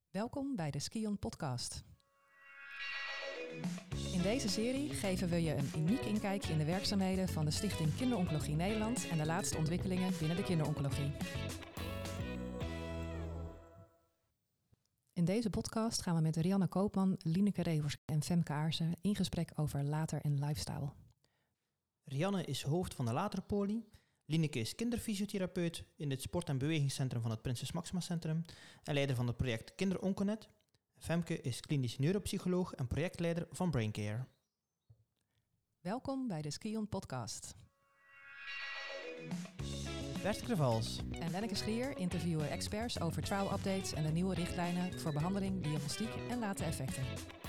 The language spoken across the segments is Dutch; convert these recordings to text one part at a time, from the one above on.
Welkom bij de Skion Podcast. In deze serie geven we je een uniek inkijkje in de werkzaamheden van de Stichting Kinderoncologie Nederland en de laatste ontwikkelingen binnen de kinderoncologie. In deze podcast gaan we met Rianne Koopman, Lineke Revers en Femke Aarsen in gesprek over later en lifestyle. Rianne is hoofd van de Laterpolie. Lineke is kinderfysiotherapeut in het sport- en bewegingscentrum van het Prinses Maxima Centrum en leider van het project Kinderonconet. Femke is klinisch neuropsycholoog en projectleider van Braincare. Welkom bij de Skion Podcast. Bert Crevals En Lenneke Schrier interviewen experts over trial updates en de nieuwe richtlijnen voor behandeling, diagnostiek en late effecten.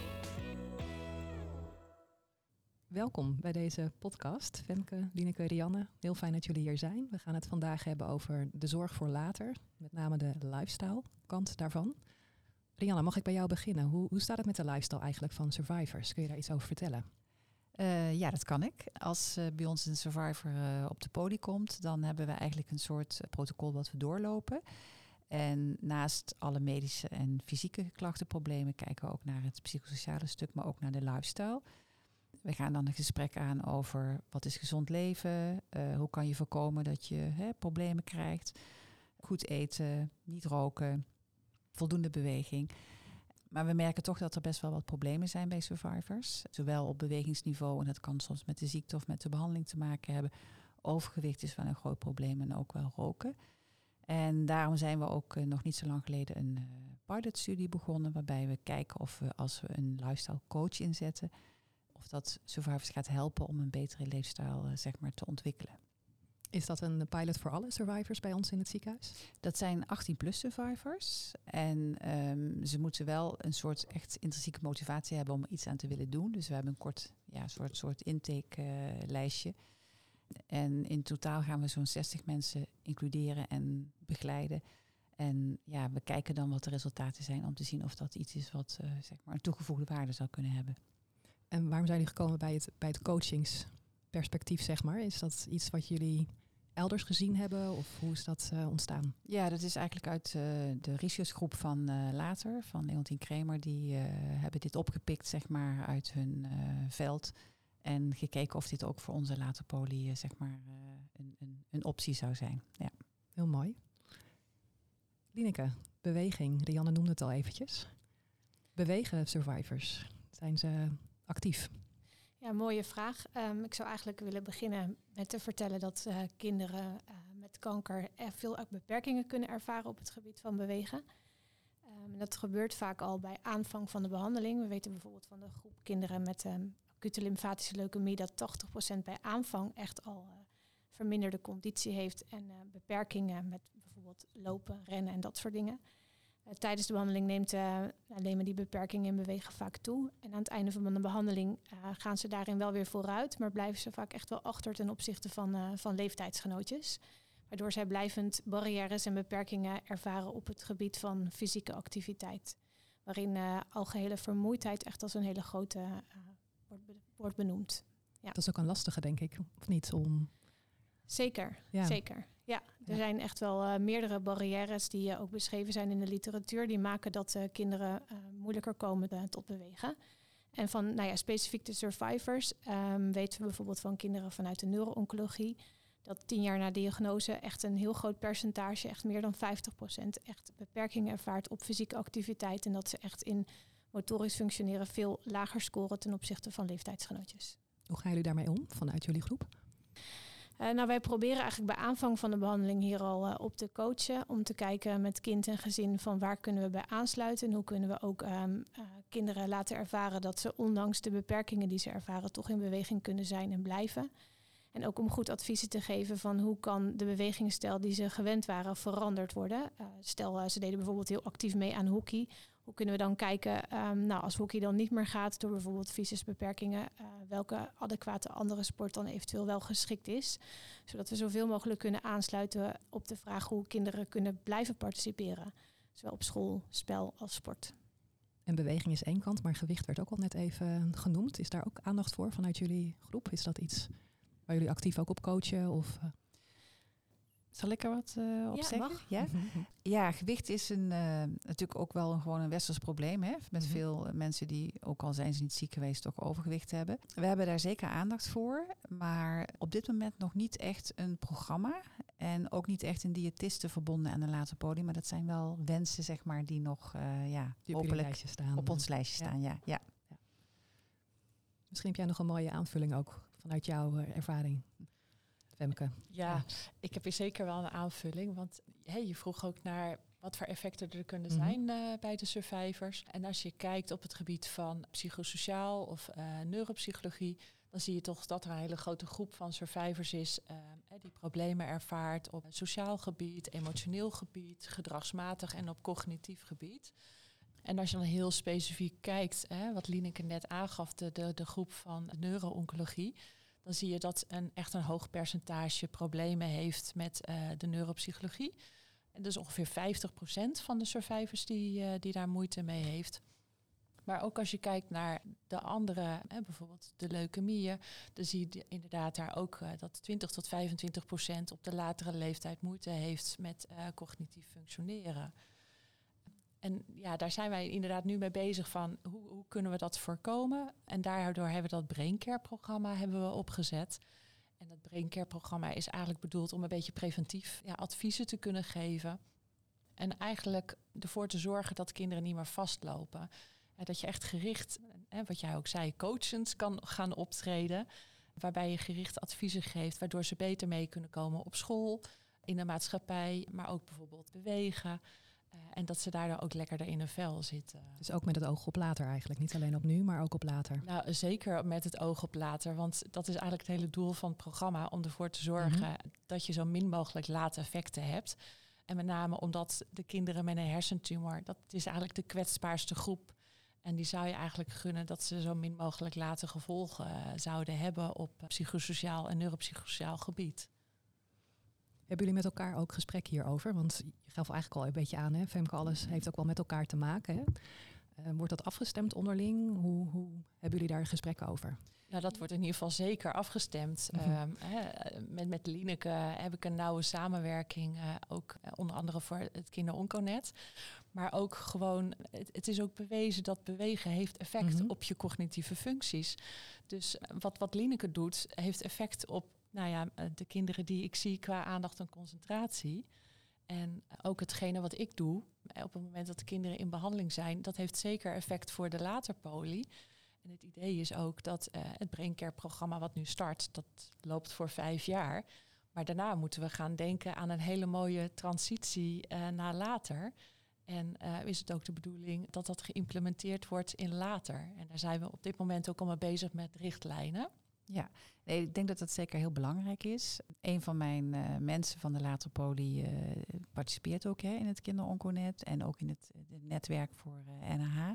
Welkom bij deze podcast. Femke, Lineke, Rianne, heel fijn dat jullie hier zijn. We gaan het vandaag hebben over de zorg voor later, met name de lifestyle kant daarvan. Rianne, mag ik bij jou beginnen? Hoe staat het met de lifestyle eigenlijk van survivors? Kun je daar iets over vertellen? Ja, dat kan ik. Als bij ons een survivor op de poli komt, dan hebben we eigenlijk een soort protocol wat we doorlopen. En naast alle medische en fysieke klachtenproblemen kijken we ook naar het psychosociale stuk, maar ook naar de lifestyle. We gaan dan een gesprek aan over wat is gezond leven, hoe kan je voorkomen dat je problemen krijgt, goed eten, niet roken, voldoende beweging. Maar we merken toch dat er best wel wat problemen zijn bij survivors. Zowel op bewegingsniveau, en dat kan soms met de ziekte of met de behandeling te maken hebben. Overgewicht is wel een groot probleem en ook wel roken. En daarom zijn we ook nog niet zo lang geleden een pilotstudie begonnen, waarbij we kijken of we, als we een lifestyle coach inzetten, of dat survivors gaat helpen om een betere leefstijl te ontwikkelen. Is dat een pilot voor alle survivors bij ons in het ziekenhuis? Dat zijn 18-plus survivors. En ze moeten wel een soort echt intrinsieke motivatie hebben om iets aan te willen doen. Dus we hebben een kort soort intake-lijstje. En in totaal gaan we zo'n 60 mensen includeren en begeleiden. En ja, we kijken dan wat de resultaten zijn om te zien of dat iets is wat een toegevoegde waarde zou kunnen hebben. En waarom zijn jullie gekomen bij het coachingsperspectief, zeg maar? Is dat iets wat jullie elders gezien hebben of hoe is dat ontstaan? Ja, dat is eigenlijk uit de researchgroep van Later, van Leontien Kremer. Die hebben dit opgepikt, uit hun veld. En gekeken of dit ook voor onze Laterpolie, een optie zou zijn. Ja. Heel mooi. Lineke, beweging. Rianne noemde het al eventjes. Bewegen survivors. Zijn ze actief? Ja, mooie vraag. Ik zou eigenlijk willen beginnen met te vertellen dat kinderen met kanker veel beperkingen kunnen ervaren op het gebied van bewegen. Dat gebeurt vaak al bij aanvang van de behandeling. We weten bijvoorbeeld van de groep kinderen met acute lymfatische leukemie dat 80% bij aanvang echt al verminderde conditie heeft en beperkingen met bijvoorbeeld lopen, rennen en dat soort dingen. Tijdens de behandeling nemen die beperkingen in bewegen vaak toe. En aan het einde van de behandeling gaan ze daarin wel weer vooruit, maar blijven ze vaak echt wel achter ten opzichte van leeftijdsgenootjes. Waardoor zij blijvend barrières en beperkingen ervaren op het gebied van fysieke activiteit. Waarin algehele vermoeidheid echt als een hele grote wordt benoemd. Ja. Dat is ook een lastige, denk ik, of niet? Zeker. Ja, er zijn echt wel meerdere barrières die ook beschreven zijn in de literatuur. Die maken dat kinderen moeilijker komen tot bewegen. En van specifiek de survivors weten we bijvoorbeeld van kinderen vanuit de neuro-oncologie dat 10 jaar na diagnose echt een heel groot percentage, echt meer dan 50%, echt beperkingen ervaart op fysieke activiteit. En dat ze echt in motorisch functioneren veel lager scoren ten opzichte van leeftijdsgenootjes. Hoe gaan jullie daarmee om vanuit jullie groep? Wij proberen eigenlijk bij aanvang van de behandeling hier al op te coachen. Om te kijken met kind en gezin van waar kunnen we bij aansluiten. En hoe kunnen we ook kinderen laten ervaren dat ze ondanks de beperkingen die ze ervaren toch in beweging kunnen zijn en blijven. En ook om goed adviezen te geven van hoe kan de bewegingsstijl die ze gewend waren veranderd worden. Stel, ze deden bijvoorbeeld heel actief mee aan hockey. Hoe kunnen we dan kijken, als hockey dan niet meer gaat door bijvoorbeeld fysiusbeperkingen, welke adequate andere sport dan eventueel wel geschikt is. Zodat we zoveel mogelijk kunnen aansluiten op de vraag hoe kinderen kunnen blijven participeren. Zowel op school, spel als sport. En beweging is één kant, maar gewicht werd ook al net even genoemd. Is daar ook aandacht voor vanuit jullie groep? Is dat iets waar jullie actief ook op coachen? Of? Zal ik er wat op Ja, zeggen? mag. Ja? Ja, gewicht is natuurlijk ook wel gewoon een westers probleem. Hè? Met veel mensen die, ook al zijn ze niet ziek geweest, toch overgewicht hebben. We hebben daar zeker aandacht voor. Maar op dit moment nog niet echt een programma. En ook niet echt een diëtiste verbonden aan de later poli. Maar dat zijn wel wensen, zeg maar, die nog Die hopelijk staan. op ons lijstje staan. Ja. Misschien heb jij nog een mooie aanvulling ook vanuit jouw ervaring, Femke. Ja, ik heb hier zeker wel een aanvulling. Want je vroeg ook naar wat voor effecten er kunnen Mhm. zijn bij de survivors. En als je kijkt op het gebied van psychosociaal of neuropsychologie, dan zie je toch dat er een hele grote groep van survivors is die problemen ervaart op sociaal gebied, emotioneel gebied, gedragsmatig en op cognitief gebied. En als je dan heel specifiek kijkt, wat Lineke net aangaf, de groep van neuro-oncologie, dan zie je dat echt een hoog percentage problemen heeft met de neuropsychologie. En dus ongeveer 50% van de survivors die daar moeite mee heeft. Maar ook als je kijkt naar de andere, bijvoorbeeld de leukemieën, dan zie je inderdaad daar ook dat 20-25% op de latere leeftijd moeite heeft met cognitief functioneren. En ja, daar zijn wij inderdaad nu mee bezig van hoe kunnen we dat voorkomen. En daardoor hebben we dat BrainCare-programma opgezet. En dat BrainCare-programma is eigenlijk bedoeld om een beetje preventief adviezen te kunnen geven. En eigenlijk ervoor te zorgen dat kinderen niet meer vastlopen. Dat je echt gericht, wat jij ook zei, coachend kan gaan optreden. Waarbij je gericht adviezen geeft, waardoor ze beter mee kunnen komen op school, in de maatschappij, maar ook bijvoorbeeld bewegen. En dat ze daardoor ook lekkerder in hun vel zitten. Dus ook met het oog op later eigenlijk. Niet alleen op nu, maar ook op later. Nou, zeker met het oog op later. Want dat is eigenlijk het hele doel van het programma. Om ervoor te zorgen dat je zo min mogelijk late effecten hebt. En met name omdat de kinderen met een hersentumor, dat is eigenlijk de kwetsbaarste groep. En die zou je eigenlijk gunnen dat ze zo min mogelijk late gevolgen zouden hebben op psychosociaal en neuropsychosociaal gebied. Hebben jullie met elkaar ook gesprek hierover? Want je gaf eigenlijk al een beetje aan, hè? Femke, alles heeft ook wel met elkaar te maken. Hè? Wordt dat afgestemd onderling? Hoe hebben jullie daar gesprekken over? Nou, dat wordt in ieder geval zeker afgestemd. Met Lineke heb ik een nauwe samenwerking, ook onder andere voor het Kinderonconet. Maar ook gewoon, het is ook bewezen dat bewegen heeft effect op je cognitieve functies. Dus wat Lineke doet, heeft effect op de kinderen die ik zie qua aandacht en concentratie. En ook hetgene wat ik doe, op het moment dat de kinderen in behandeling zijn, dat heeft zeker effect voor de later poli. En het idee is ook dat het BrainCare-programma wat nu start, dat loopt voor 5 jaar. Maar daarna moeten we gaan denken aan een hele mooie transitie naar later. En is het ook de bedoeling dat dat geïmplementeerd wordt in later. En daar zijn we op dit moment ook al mee bezig met richtlijnen. Ja, nee, ik denk dat dat zeker heel belangrijk is. Een van mijn mensen van de later poli participeert ook in het Kinderonconet en ook in het netwerk voor NH.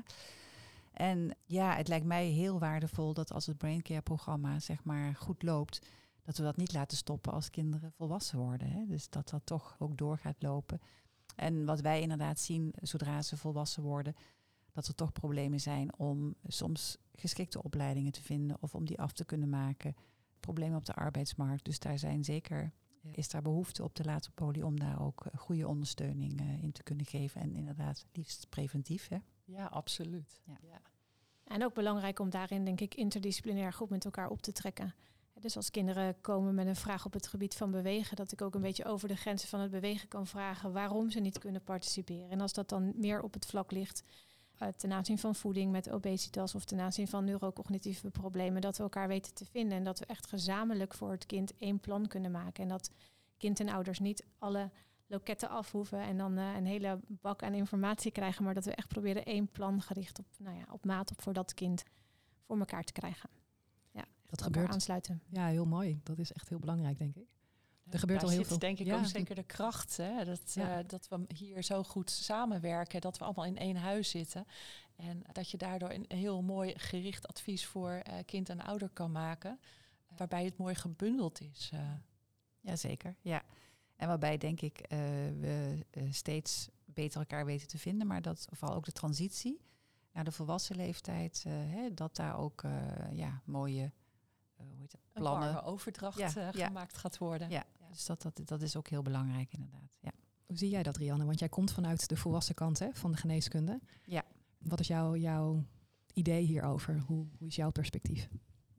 En ja, het lijkt mij heel waardevol dat als het BrainCare-programma zeg maar goed loopt, dat we dat niet laten stoppen als kinderen volwassen worden. Hè? Dus dat dat toch ook door gaat lopen. En wat wij inderdaad zien, zodra ze volwassen worden, dat er toch problemen zijn om soms geschikte opleidingen te vinden of om die af te kunnen maken. Problemen op de arbeidsmarkt. Dus daar zijn zeker, is daar behoefte op de later poli om daar ook goede ondersteuning in te kunnen geven. En inderdaad, liefst preventief. Hè? Ja, absoluut. Ja. En ook belangrijk om daarin, denk ik, interdisciplinair goed met elkaar op te trekken. Dus als kinderen komen met een vraag op het gebied van bewegen, dat ik ook een beetje over de grenzen van het bewegen kan vragen waarom ze niet kunnen participeren. En als dat dan meer op het vlak ligt ten aanzien van voeding met obesitas of ten aanzien van neurocognitieve problemen, dat we elkaar weten te vinden en dat we echt gezamenlijk voor het kind 1 plan kunnen maken. En dat kind en ouders niet alle loketten af hoeven en dan een hele bak aan informatie krijgen, maar dat we echt proberen 1 plan gericht op maat op voor dat kind voor elkaar te krijgen. Ja, dat gebeurt aansluiten. Ja, heel mooi. Dat is echt heel belangrijk, denk ik. Er gebeurt al heel veel. Denk ik ook zeker de kracht. Hè? Dat we hier zo goed samenwerken. Dat we allemaal in 1 huis zitten. En dat je daardoor een heel mooi gericht advies voor kind en ouder kan maken. Waarbij het mooi gebundeld is. Jazeker, ja. En waarbij denk ik we steeds beter elkaar weten te vinden. Maar dat vooral ook de transitie naar de volwassen leeftijd. Dat daar ook mooie plannen. Een warme overdracht gemaakt gaat worden. Ja. Ja. Dus dat is ook heel belangrijk inderdaad. Ja. Hoe zie jij dat, Rianne? Want jij komt vanuit de volwassen kant van de geneeskunde. Ja. Wat is jouw idee hierover? Hoe is jouw perspectief?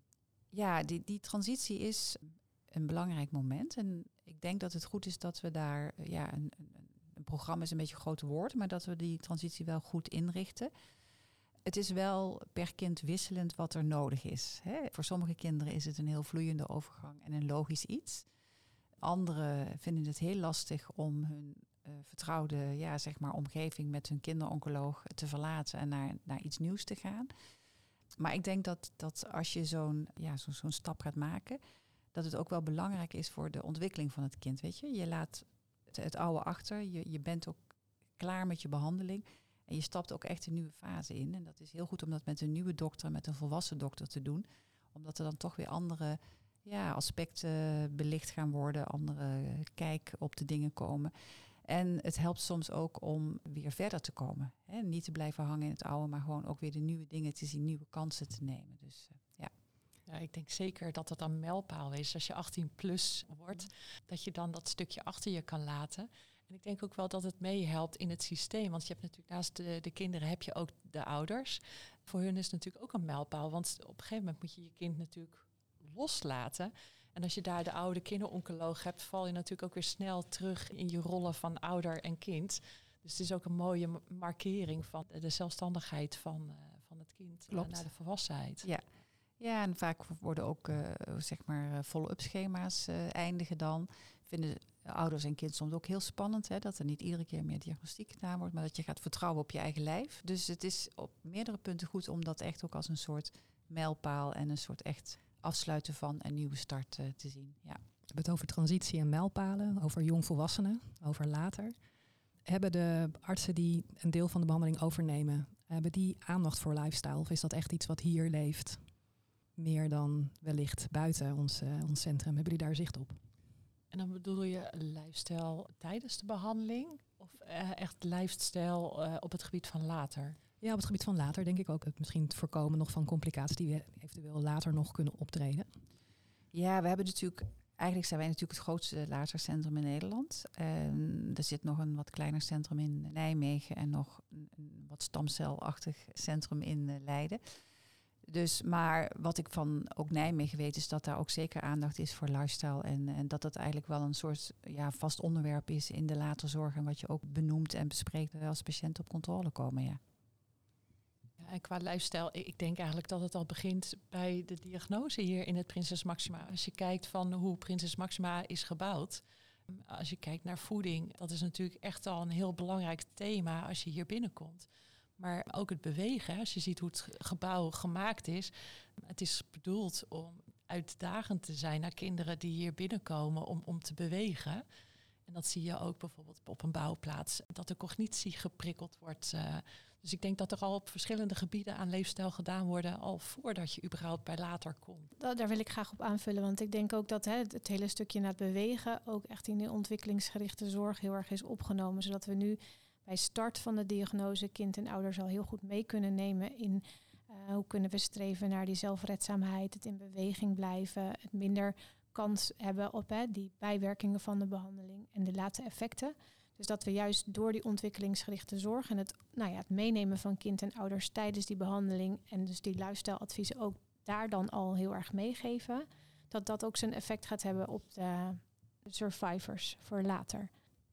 Ja, die transitie is een belangrijk moment. En ik denk dat het goed is dat we daar... een programma is een beetje een groot woord, maar dat we die transitie wel goed inrichten. Het is wel per kind wisselend wat er nodig is. Hè. Voor sommige kinderen is het een heel vloeiende overgang en een logisch iets. Anderen vinden het heel lastig om hun vertrouwde omgeving met hun kinderoncoloog te verlaten en naar iets nieuws te gaan. Maar ik denk dat als je zo'n stap gaat maken, dat het ook wel belangrijk is voor de ontwikkeling van het kind. Weet je? Je laat het oude achter, je bent ook klaar met je behandeling en je stapt ook echt een nieuwe fase in. En dat is heel goed om dat met een nieuwe dokter, met een volwassen dokter te doen. Omdat er dan toch weer andere aspecten belicht gaan worden, andere kijk op de dingen komen. En het helpt soms ook om weer verder te komen. Hè? Niet te blijven hangen in het oude, maar gewoon ook weer de nieuwe dingen te zien, nieuwe kansen te nemen. Dus Ja, ik denk zeker dat dat een mijlpaal is. Als je 18 plus wordt, dat je dan dat stukje achter je kan laten. En ik denk ook wel dat het meehelpt in het systeem. Want je hebt natuurlijk naast de kinderen heb je ook de ouders. Voor hun is het natuurlijk ook een mijlpaal. Want op een gegeven moment moet je je kind natuurlijk loslaten. En als je daar de oude kinderoncoloog hebt, val je natuurlijk ook weer snel terug in je rollen van ouder en kind. Dus het is ook een mooie markering van de zelfstandigheid van het kind naar de volwassenheid. Ja, en vaak worden ook follow-up schema's eindigen dan. Vinden ouders en kind soms ook heel spannend, hè, dat er niet iedere keer meer diagnostiek gedaan wordt, maar dat je gaat vertrouwen op je eigen lijf. Dus het is op meerdere punten goed om dat echt ook als een soort mijlpaal en een soort echt afsluiten van een nieuwe start te zien. Ja. We hebben het over transitie en mijlpalen, over jongvolwassenen, over later. Hebben de artsen die een deel van de behandeling overnemen, hebben die aandacht voor lifestyle? Of is dat echt iets wat hier leeft? Meer dan wellicht buiten ons centrum. Hebben jullie daar zicht op? En dan bedoel je lifestyle tijdens de behandeling? Of echt lifestyle op het gebied van later? Ja, op het gebied van later denk ik ook. Misschien het voorkomen nog van complicaties die we eventueel later nog kunnen optreden. Ja, we hebben eigenlijk zijn wij natuurlijk het grootste latercentrum in Nederland. Er zit nog een wat kleiner centrum in Nijmegen en nog een wat stamcelachtig centrum in Leiden. Dus, maar wat ik van ook Nijmegen weet, is dat daar ook zeker aandacht is voor lifestyle. En dat dat eigenlijk wel een soort vast onderwerp is in de laterzorg. En wat je ook benoemt en bespreekt als patiënten op controle komen. Ja. Ja, en qua lifestyle, ik denk eigenlijk dat het al begint bij de diagnose hier in het Prinses Máxima. Als je kijkt van hoe Prinses Máxima is gebouwd. Als je kijkt naar voeding, dat is natuurlijk echt al een heel belangrijk thema als je hier binnenkomt. Maar ook het bewegen, als je ziet hoe het gebouw gemaakt is. Het is bedoeld om uitdagend te zijn naar kinderen die hier binnenkomen om te bewegen. En dat zie je ook bijvoorbeeld op een bouwplaats, dat de cognitie geprikkeld wordt. Dus ik denk dat er al op verschillende gebieden aan leefstijl gedaan worden, al voordat je überhaupt bij later komt. Daar wil ik graag op aanvullen, want ik denk ook dat het hele stukje naar het bewegen ook echt in de ontwikkelingsgerichte zorg heel erg is opgenomen. Zodat we nu bij start van de diagnose kind en ouders al heel goed mee kunnen nemen in hoe kunnen we streven naar die zelfredzaamheid, het in beweging blijven, het minder kans hebben op die bijwerkingen van de behandeling en de late effecten. Dus dat we juist door die ontwikkelingsgerichte zorg en het meenemen van kind en ouders tijdens die behandeling en dus die lifestyle-adviezen ook daar dan al heel erg meegeven, dat dat ook zijn effect gaat hebben op de survivors voor later.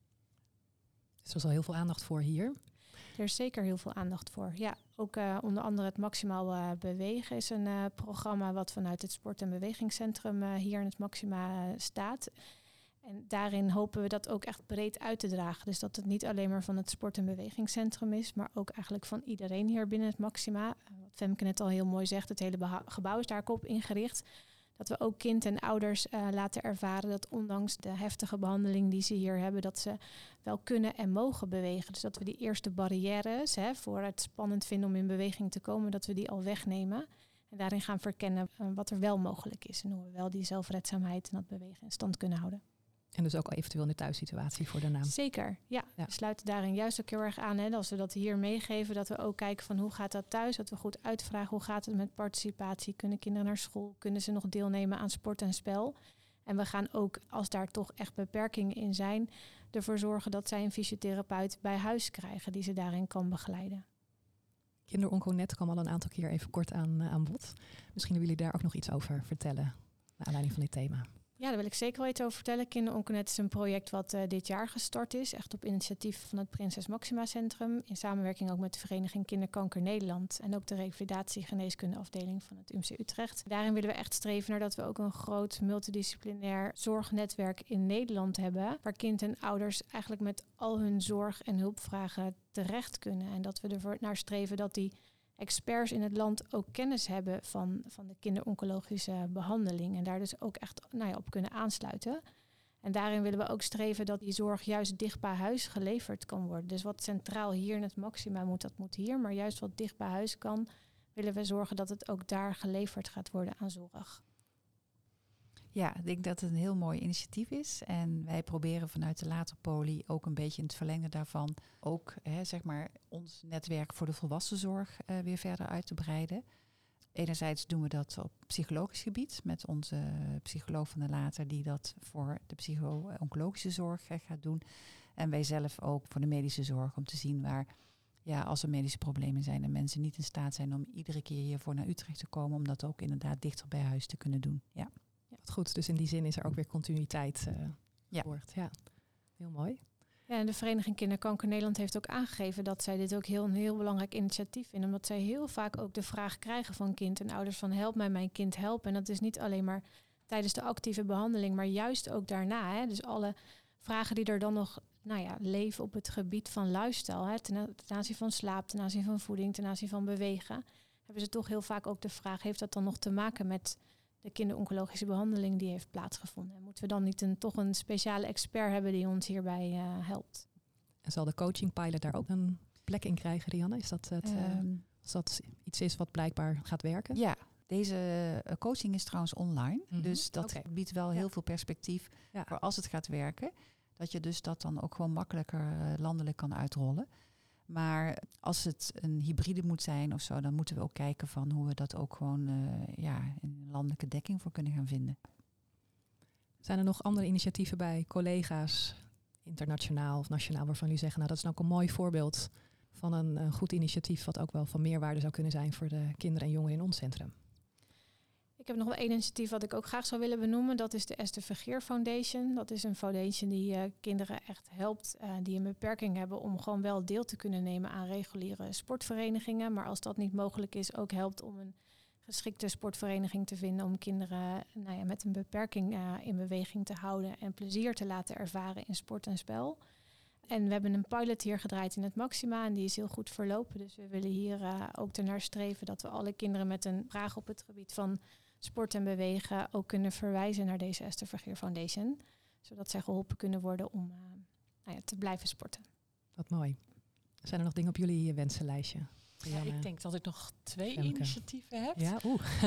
Dus er is al heel veel aandacht voor hier. Er is zeker heel veel aandacht voor. Ja, ook onder andere het Maximaal Bewegen is een programma wat vanuit het Sport- en Bewegingscentrum hier in het Maxima staat. En daarin hopen we dat ook echt breed uit te dragen. Dus dat het niet alleen maar van het Sport- en Bewegingscentrum is, maar ook eigenlijk van iedereen hier binnen het Maxima. Wat Femke net al heel mooi zegt, het hele gebouw is daarop ingericht. Dat we ook kind en ouders laten ervaren dat ondanks de heftige behandeling die ze hier hebben, dat ze wel kunnen en mogen bewegen. Dus dat we die eerste barrières voor het spannend vinden om in beweging te komen, dat we die al wegnemen. En daarin gaan verkennen wat er wel mogelijk is. En hoe we wel die zelfredzaamheid en dat bewegen in stand kunnen houden. En dus ook eventueel in de thuissituatie voor daarna. Zeker, ja. We sluiten daarin juist ook heel erg aan. Hè, als we dat hier meegeven, dat we ook kijken van hoe gaat dat thuis. Dat we goed uitvragen hoe gaat het met participatie. Kunnen kinderen naar school? Kunnen ze nog deelnemen aan sport en spel? En we gaan ook, als daar toch echt beperkingen in zijn, ervoor zorgen dat zij een fysiotherapeut bij huis krijgen die ze daarin kan begeleiden. Kinderonconet kwam al een aantal keer even kort aan bod. Misschien willen jullie daar ook nog iets over vertellen, naar aanleiding van dit thema. Ja, daar wil ik zeker wel iets over vertellen. Kinderonconet is een project wat dit jaar gestart is. Echt op initiatief van het Prinses Maxima Centrum. In samenwerking ook met de Vereniging Kinderkanker Nederland. En ook de revalidatiegeneeskundeafdeling van het UMC Utrecht. Daarin willen we echt streven naar dat we ook een groot multidisciplinair zorgnetwerk in Nederland hebben. Waar kind en ouders eigenlijk met al hun zorg en hulpvragen terecht kunnen. En dat we ervoor naar streven dat die experts in het land ook kennis hebben van de kinderoncologische behandeling. En daar dus ook echt op kunnen aansluiten. En daarin willen we ook streven dat die zorg juist dicht bij huis geleverd kan worden. Dus wat centraal hier in het Maxima moet, dat moet hier. Maar juist wat dicht bij huis kan, willen we zorgen dat het ook daar geleverd gaat worden aan zorg. Ja, ik denk dat het een heel mooi initiatief is. En wij proberen vanuit de Laterpoli ook een beetje in het verlengde daarvan ook ons netwerk voor de volwassenzorg weer verder uit te breiden. Enerzijds doen we dat op psychologisch gebied met onze psycholoog van de Later die dat voor de psycho-oncologische zorg gaat doen. En wij zelf ook voor de medische zorg om te zien waar, als er medische problemen zijn en mensen niet in staat zijn om iedere keer hiervoor naar Utrecht te komen, om dat ook inderdaad dichter bij huis te kunnen doen. Ja. Wat goed, dus in die zin is er ook weer continuïteit geborgd. Ja, heel mooi. Ja, en de Vereniging Kinderkanker Nederland heeft ook aangegeven dat zij dit ook een heel belangrijk initiatief vinden. Omdat zij heel vaak ook de vraag krijgen van kind en ouders van help mij mijn kind helpen. En dat is niet alleen maar tijdens de actieve behandeling, maar juist ook daarna. Hè. Dus alle vragen die er dan nog leven op het gebied van lifestyle. Hè, ten aanzien van slaap, ten aanzien van voeding, ten aanzien van bewegen. Hebben ze toch heel vaak ook de vraag, heeft dat dan nog te maken met de kinderoncologische behandeling die heeft plaatsgevonden? En moeten we dan niet toch een speciale expert hebben die ons hierbij helpt? En zal de coaching pilot daar ook een plek in krijgen, Rianne? Is dat als dat iets is wat blijkbaar gaat werken? Ja, deze coaching is trouwens online. Mm-hmm. Dus dat biedt wel heel veel perspectief voor als het gaat werken. Dat je dus dat dan ook gewoon makkelijker landelijk kan uitrollen. Maar als het een hybride moet zijn of zo, dan moeten we ook kijken van hoe we dat ook gewoon in landelijke dekking voor kunnen gaan vinden. Zijn er nog andere initiatieven bij collega's, internationaal of nationaal, waarvan jullie zeggen, nou dat is nou ook een mooi voorbeeld van een goed initiatief wat ook wel van meerwaarde zou kunnen zijn voor de kinderen en jongeren in ons centrum? Ik heb nog wel één initiatief wat ik ook graag zou willen benoemen. Dat is de Esther Vergeer Foundation. Dat is een foundation die kinderen echt helpt die een beperking hebben om gewoon wel deel te kunnen nemen aan reguliere sportverenigingen. Maar als dat niet mogelijk is, ook helpt om een geschikte sportvereniging te vinden om kinderen met een beperking in beweging te houden en plezier te laten ervaren in sport en spel. En we hebben een pilot hier gedraaid in het Maxima en die is heel goed verlopen. Dus we willen hier ook ernaar streven dat we alle kinderen met een vraag op het gebied van sport en bewegen ook kunnen verwijzen naar deze Esther Vergeer Foundation. Zodat zij geholpen kunnen worden om te blijven sporten. Wat mooi. Zijn er nog dingen op jullie wensenlijstje? Ja, ik denk dat ik nog 2 initiatieven heb. Ja,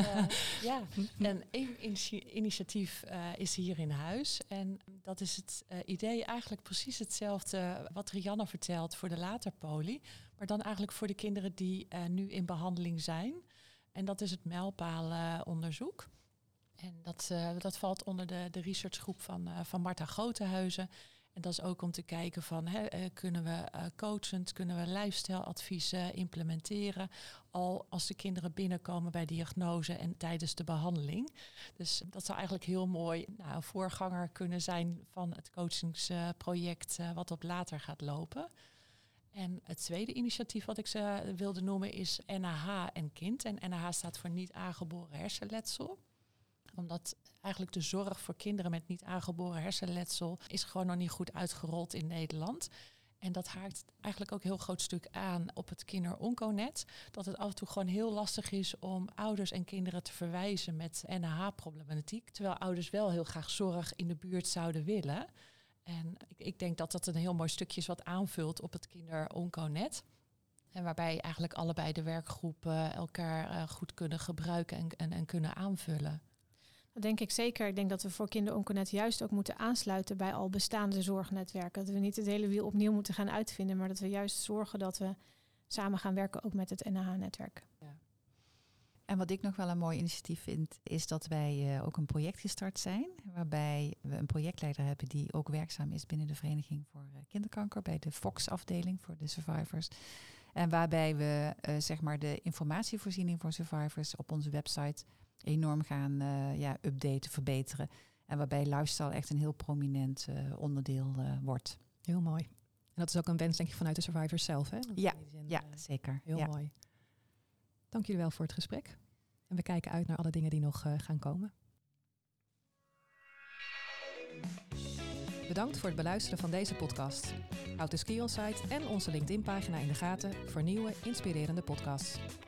En één initiatief is hier in huis. En dat is het idee eigenlijk precies hetzelfde wat Rianne vertelt voor de Laterpoli. Maar dan eigenlijk voor de kinderen die nu in behandeling zijn. En dat is het mijlpaalonderzoek. En dat valt onder de researchgroep van Marta Grotehuizen. En dat is ook om te kijken van, kunnen we coachend, kunnen we lifestyle-adviezen implementeren al als de kinderen binnenkomen bij diagnose en tijdens de behandeling. Dus dat zou eigenlijk heel mooi een voorganger kunnen zijn van het coachingsproject wat op later gaat lopen. En het tweede initiatief wat ik wilde noemen is NAH en kind. En NAH staat voor niet aangeboren hersenletsel. Omdat eigenlijk de zorg voor kinderen met niet aangeboren hersenletsel is gewoon nog niet goed uitgerold in Nederland. En dat haakt eigenlijk ook een heel groot stuk aan op het kinderonconet. Dat het af en toe gewoon heel lastig is om ouders en kinderen te verwijzen met NAH-problematiek. Terwijl ouders wel heel graag zorg in de buurt zouden willen. En ik denk dat dat een heel mooi stukje is wat aanvult op het kinderonconet. En waarbij eigenlijk allebei de werkgroepen elkaar goed kunnen gebruiken en kunnen aanvullen. Dat denk ik zeker. Ik denk dat we voor kinderonconet juist ook moeten aansluiten bij al bestaande zorgnetwerken. Dat we niet het hele wiel opnieuw moeten gaan uitvinden, maar dat we juist zorgen dat we samen gaan werken ook met het NAH-netwerk. En wat ik nog wel een mooi initiatief vind, is dat wij ook een project gestart zijn. Waarbij we een projectleider hebben die ook werkzaam is binnen de Vereniging voor Kinderkanker. Bij de Fox-afdeling voor de survivors. En waarbij we zeg maar de informatievoorziening voor survivors op onze website enorm gaan updaten, verbeteren. En waarbij lifestyle echt een heel prominent onderdeel wordt. Heel mooi. En dat is ook een wens, denk ik, vanuit de survivors zelf, hè? Ja, In die zin, ja, zeker. Heel Ja. mooi. Dank jullie wel voor het gesprek. En we kijken uit naar alle dingen die nog gaan komen. Bedankt voor het beluisteren van deze podcast. Houd de Ski On Site en onze LinkedIn-pagina in de gaten voor nieuwe, inspirerende podcasts.